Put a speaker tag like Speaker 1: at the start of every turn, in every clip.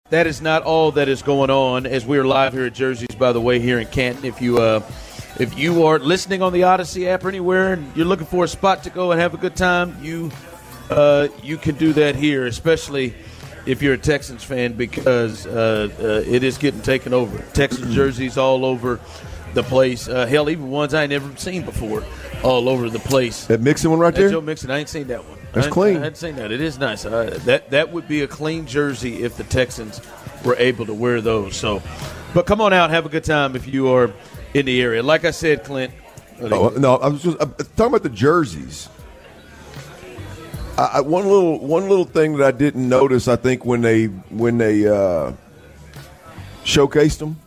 Speaker 1: that is not all that is going on as we are live here at Jersey's, by the way, here in Canton. If you are listening on the Odyssey app or anywhere and you're looking for a spot to go and have a good time, you can do that here, especially if you're a Texans fan, because it is getting taken over. Texans jerseys all over the place. Hell, even ones I ain't never seen before all over the place.
Speaker 2: That Mixon one right there?
Speaker 1: Joe Mixon, I ain't seen that one.
Speaker 2: That's clean.
Speaker 1: I hadn't seen that. It is nice. That would be a clean jersey if the Texans were able to wear those. So, but come on out, have a good time if you are in the area. Like I said, Clint.
Speaker 2: No, I'm talking about the jerseys. One little thing that I didn't notice, I think, when they showcased them.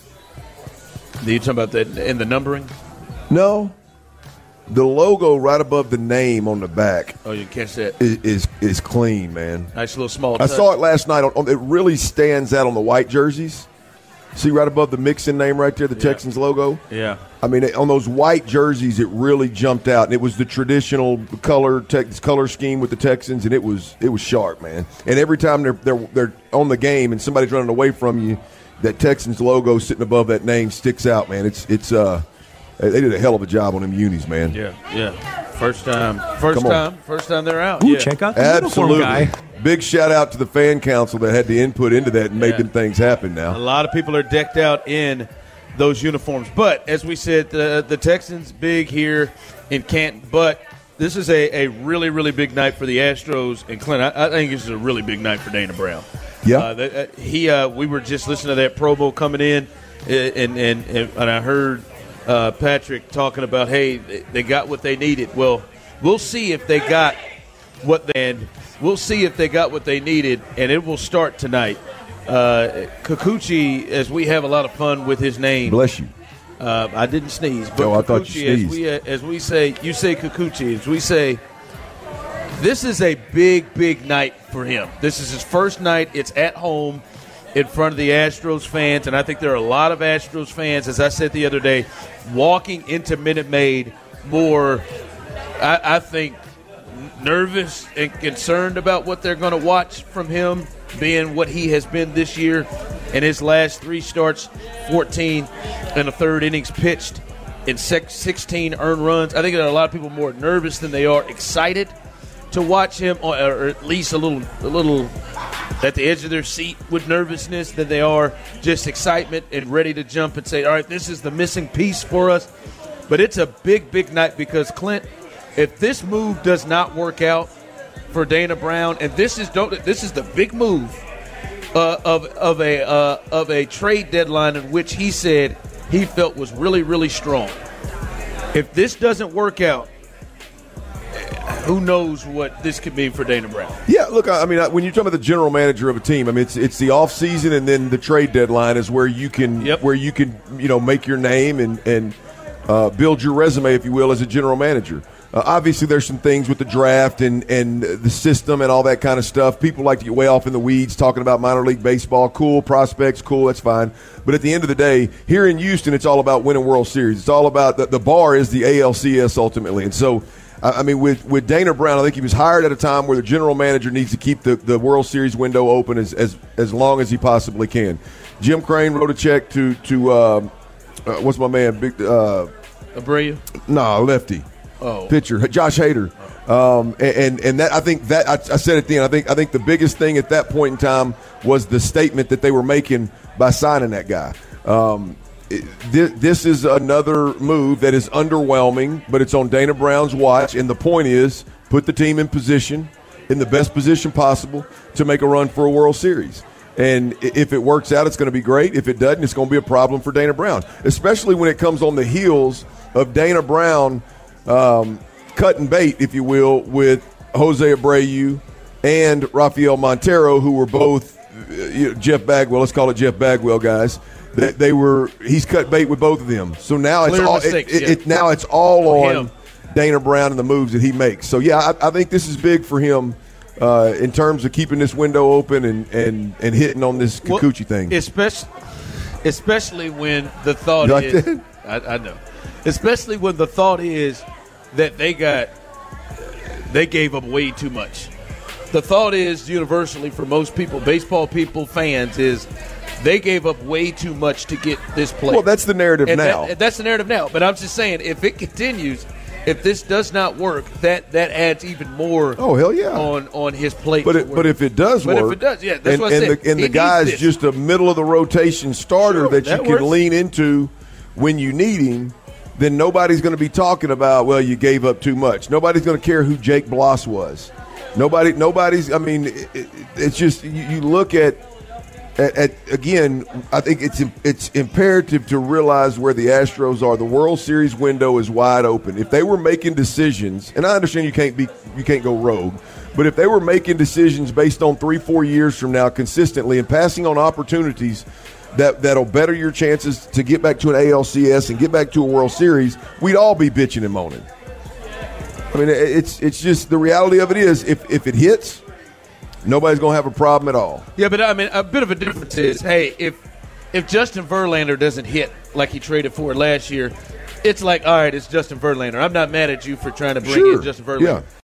Speaker 1: Are you talking about that in the numbering?
Speaker 2: No. The logo right above the name on the back.
Speaker 1: Oh, you catch that?
Speaker 2: Is clean, man.
Speaker 1: Nice little small
Speaker 2: I
Speaker 1: touch.
Speaker 2: saw it last night. It really stands out on the white jerseys. See right above the Mixon name right there, the Texans logo?
Speaker 1: Yeah.
Speaker 2: I mean, on those white jerseys, it really jumped out. And it was the traditional color scheme with the Texans, and it was sharp, man. And every time they're on the game and somebody's running away from you, that Texans logo sitting above that name sticks out, man. They did a hell of a job on them unis, man.
Speaker 1: Yeah. First time they're out.
Speaker 3: Ooh, check out the uniform guy.
Speaker 2: Big shout out to the fan council that had the input into that and made them things happen now.
Speaker 1: A lot of people are decked out in those uniforms. But as we said, the Texans big here in Canton. But this is a really, really big night for the Astros. And Clint, I think this is a really big night for Dana Brown.
Speaker 2: Yeah.
Speaker 1: We were just listening to that promo coming in, and I heard Patrick talking about, hey, they got what they needed. Well, we'll see if they got what they needed, and it will start tonight. Kikuchi, as we have a lot of fun with his name.
Speaker 2: Bless you.
Speaker 1: I didn't sneeze, but
Speaker 2: I thought you sneezed.
Speaker 1: as we say, you say Kikuchi, as we say, this is a big, big night for him. This is his first night. It's at home in front of the Astros fans, and I think there are a lot of Astros fans, as I said the other day, walking into Minute Maid more, I think, nervous and concerned about what they're going to watch from him, being what he has been this year in his last 3 starts, 14 and a third innings pitched, in 16 earned runs. I think there are a lot of people more nervous than they are excited to watch him, or at least a little at the edge of their seat with nervousness than they are just excitement and ready to jump and say, all right, this is the missing piece for us. But it's a big, big night because, Clint, if this move does not work out for Dana Brown, and this is the big move of a trade deadline in which he said he felt was really, really strong. If this doesn't work out, who knows what this could mean for Dana Brown? Yeah,
Speaker 2: look, I mean, when you're talking about the general manager of a team, I mean, it's the off season, and then the trade deadline is where you can make your name and build your resume, if you will, as a general manager. Obviously, there's some things with the draft and the system and all that kind of stuff. People like to get way off in the weeds talking about minor league baseball. Cool, prospects, cool, that's fine. But at the end of the day, here in Houston, it's all about winning World Series. It's all about the bar is the ALCS ultimately. And so, I mean, with Dana Brown, I think he was hired at a time where the general manager needs to keep the World Series window open as long as he possibly can. Jim Crane wrote a check to what's my man?
Speaker 1: Abreu?
Speaker 2: No, lefty. Pitcher, Josh Hader. And that, I think that I said at the end, I think the biggest thing at that point in time was the statement that they were making by signing that guy. This is another move that is underwhelming, but it's on Dana Brown's watch, and the point is put the team in position, in the best position possible, to make a run for a World Series. And if it works out, it's going to be great. If it doesn't, it's going to be a problem for Dana Brown, especially when it comes on the heels of Dana Brown cutting bait, if you will, with Jose Abreu and Rafael Montero, who were both Jeff Bagwell. Let's call it Jeff Bagwell guys. He's cut bait with both of them. So now it's all on Dana Brown and the moves that he makes. So yeah, I think this is big for him in terms of keeping this window open and hitting on this Kikuchi thing.
Speaker 1: Especially when the thought is I know. Especially when the thought is that they gave up way too much the thought is universally for most people, baseball people, fans, is they gave up way too much to get this player.
Speaker 2: Well, that's the narrative now.
Speaker 1: That's the narrative now. But I'm just saying, if it continues, if this does not work, that adds even more.
Speaker 2: Oh, hell yeah.
Speaker 1: on his plate.
Speaker 2: But if it does work,
Speaker 1: if it does, yeah, that's what I said.
Speaker 2: And the guy's just a middle of the rotation starter that you can lean into when you need him, then nobody's going to be talking about, well, you gave up too much. Nobody's going to care who Jake Bloss was. Nobody's. I mean, it's just you look at again. I think it's imperative to realize where the Astros are. The World Series window is wide open. If they were making decisions, and I understand you can't go rogue, but if they were making decisions based on 3-4 years from now consistently and passing on opportunities that'll better your chances to get back to an ALCS and get back to a World Series, we'd all be bitching and moaning. I mean, it's just the reality of it is if it hits, nobody's going to have a problem at all.
Speaker 1: Yeah, but I mean, a bit of a difference is, hey, if Justin Verlander doesn't hit like he traded for last year, it's like, all right, it's Justin Verlander. I'm not mad at you for trying to bring in Justin Verlander.
Speaker 2: Yeah.